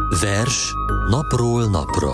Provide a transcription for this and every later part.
Vers napról napra.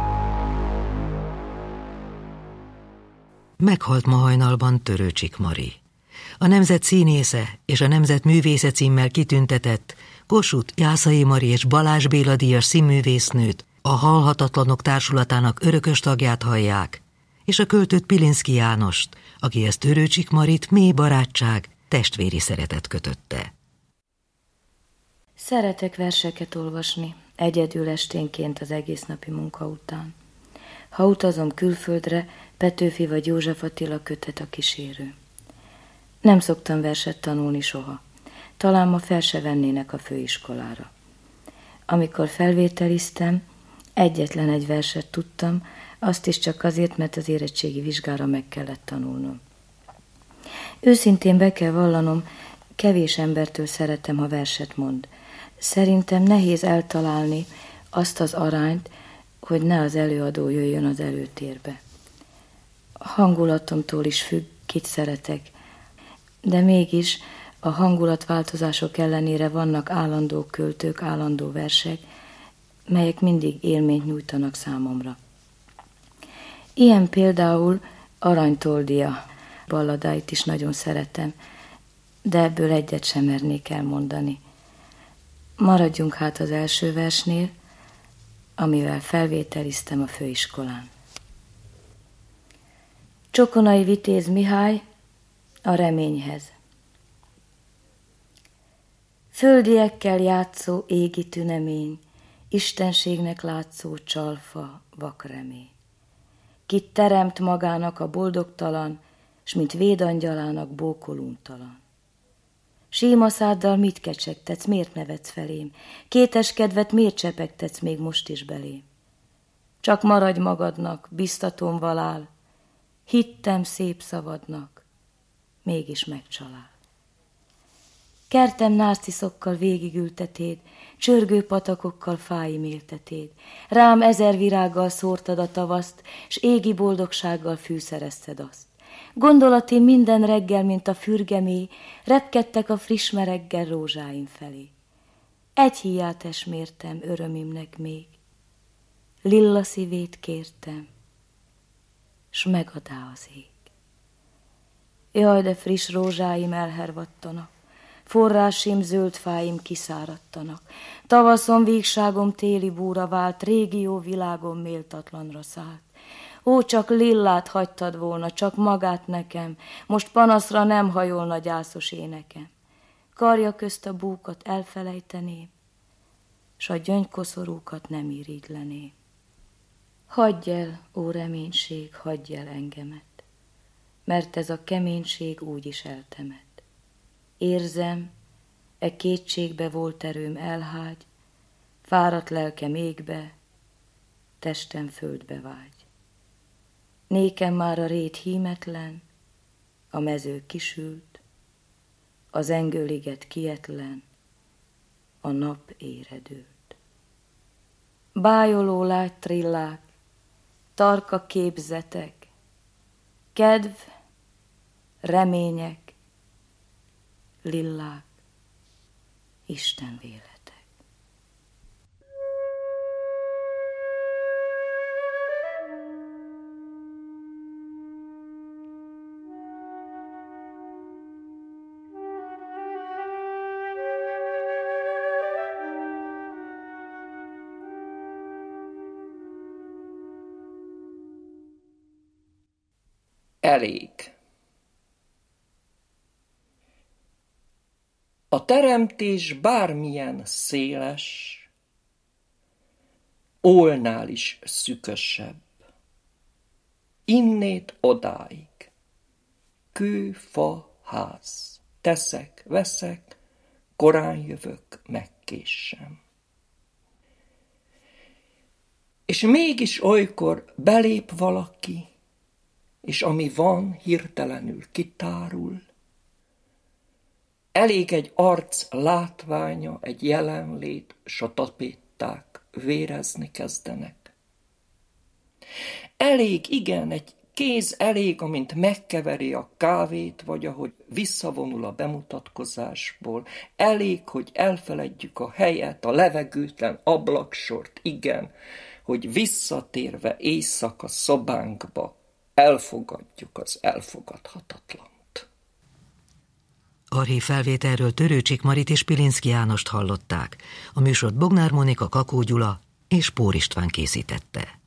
Meghalt ma hajnalban Törőcsik Mari. A nemzet színésze és a nemzet művésze címmel kitüntetett Kossuth Jászai Mari és Balázs Béla díjas színművésznőt, a Halhatatlanok Társulatának örökös tagját hallják, és a költőt Pilinszky Jánost, akihez Törőcsik Marit mély barátság, testvéri szeretet kötötte. Szeretek verseket olvasni, egyedül esténként az egész napi munka után. Ha utazom külföldre, Petőfi vagy József Attila kötet a kísérő. Nem szoktam verset tanulni soha. Talán ma fel se vennének a főiskolára. Amikor felvételiztem, egyetlen egy verset tudtam, azt is csak azért, mert az érettségi vizsgára meg kellett tanulnom. Őszintén be kell vallanom, kevés embertől szeretem, ha verset mond. Szerintem nehéz eltalálni azt az arányt, hogy ne az előadó jöjjön az előtérbe. A hangulatomtól is függ, kit szeretek, de mégis a hangulatváltozások ellenére vannak állandó költők, állandó versek, melyek mindig élményt nyújtanak számomra. Ilyen például Arany Toldia balladáit is nagyon szeretem, de ebből egyet sem mernék elmondani. Maradjunk hát az első versnél, amivel felvételiztem a főiskolán. Csokonai Vitéz Mihály, a reményhez. Földiekkel játszó égi tünemény, istenségnek látszó csalfa vakremény. Kit teremt magának a boldogtalan, s mint védangyalának bókoluntalan. Síma száddal mit kecsegtetsz, miért nevetsz felém? Kéteskedvet miért csepegtetsz még most is belém? Csak maradj magadnak, biztatom valál, hittem szép szavadnak, mégis megcsalál. Kertem nárciszokkal végigültetéd, csörgő patakokkal fáiméltetéd, rám 1000 virággal szórtad a tavaszt, s égi boldogsággal fűszerezted azt. Gondolatim minden reggel, mint a fürgemély, repkedtek a friss mereggel rózsáim felé. Egy híját esmértem örömimnek még, lilla szívét kértem, s megadá az ég. Jaj, de friss rózsáim elhervadtanak, forrásim zöld fáim kiszáradtanak, tavaszom vígságom téli búra vált, régió világom méltatlanra szállt. Ó, csak lillát hagytad volna, csak magát nekem, most panaszra nem hajolna gyászos énekem. Karja közt a búkat elfelejteném, s a gyöngykoszorúkat nem irigyleném. Hagyj el, ó reménység, hagyj el engemet, mert ez a keménység úgyis eltemet. Érzem, e kétségbe volt erőm elhágy, fáradt lelkem égbe, testem földbe vágy. Nékem már a rét hímetlen, a mező kisült, az engőliget kietlen, a nap éredült. Bájoló lágy trillák, tarka képzetek, kedv, remények, lillák, Isten véletek. Elég. A teremtés bármilyen széles, ólnál is szükösebb. Innét odáig, kő, fa, ház, teszek, veszek, korán jövök, megkéssem. És mégis olykor belép valaki, és ami van, hirtelenül kitárul. Elég egy arc látványa, egy jelenlét, s a tapéták vérezni kezdenek. Elég, igen, egy kéz elég, amint megkeveri a kávét, vagy ahogy visszavonul a bemutatkozásból. Elég, hogy elfeledjük a helyet, a levegőtlen ablaksort, igen, hogy visszatérve éjszaka szobánkba elfogadjuk az elfogadhatatlant. Archív felvételről Törőcsik Marit és Pilinszky Jánost hallották. A műsort Bognár Mónika, Kakó Gyula és Pór István készítette.